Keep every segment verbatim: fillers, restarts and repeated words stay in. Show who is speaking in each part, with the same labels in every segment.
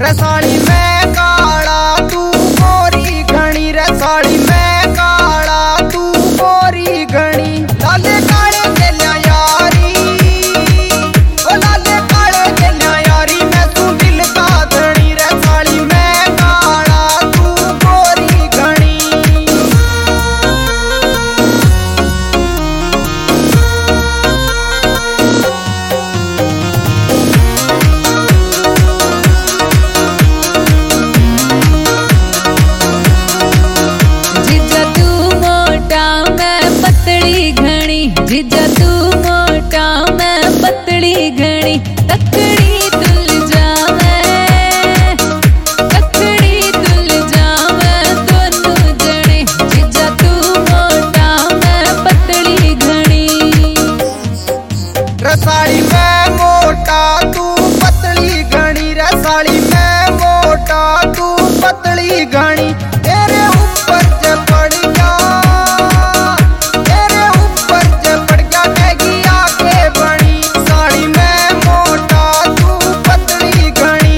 Speaker 1: रसाली में काला तू गोरी घनी, रसाली में काला तू गोरी घनी। लाले काले दिल्या यारी, ओ लाले काले दिल्या यारी, मैं तू दिल का धनी, रसाली में काला तू गोरी घनी।
Speaker 2: जीजा तू मोटा मैं पतली घनी, तकड़ी तुल जावे, तकड़ी तुल जावे दोनों जने। जीजा तू मोटा मैं पतली घनी,
Speaker 1: रसाली में मोटा तू पतली घनी, रसाली में मोटा तू पतली घनी। तेरे ऊपर जब पड़ गया, तेरे ऊपर जब पड़ गया मैगी आके बनी, साड़ी में मोटा तू पतली घनी।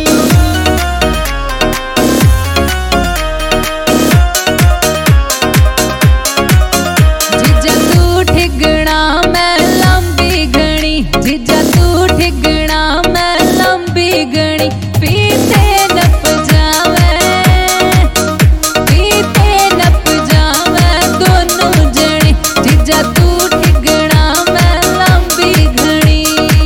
Speaker 2: जीजा तू ठिगना मैं लंबी घनी, जीजा तू ठिगना मैं लंबी घनी। पीते नप जावे, पीते नप जावे दोनों जने। जीजा तू ठिगना मैं लंबी घनी,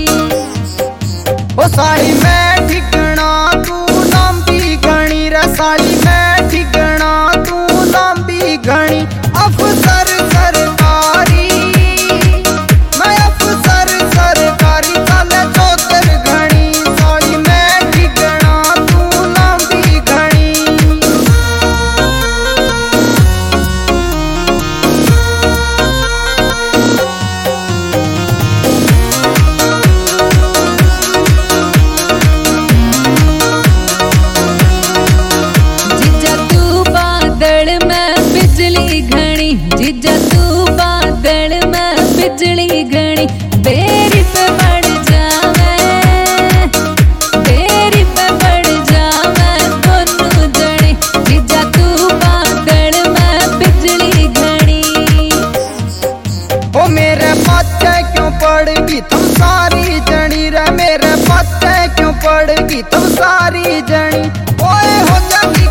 Speaker 1: ओ साड़ी में ठिगना तू लंबी घनी, रसाली में ठिगना तू लंबी घनी। अफसर सरकारी, मैं अफसर सरकारी, चले चौतर घनी, साड़ी में ठिगना तू लंबी घनी।
Speaker 2: जीजा तू बादल में बिजली घनी, जीजा तू बादल में बिजली घनी। बेरी पे पड़ जावे, बेरी पे पड़ जावे दोनों जने। जीजा तू बादल में बिजली घनी,
Speaker 1: ओ मेरे पत्ते क्यों पड़गी तुम सारी जनी रे, मेरे पत्ते क्यों पड़गी तुम सारी जनी। ओए हो जा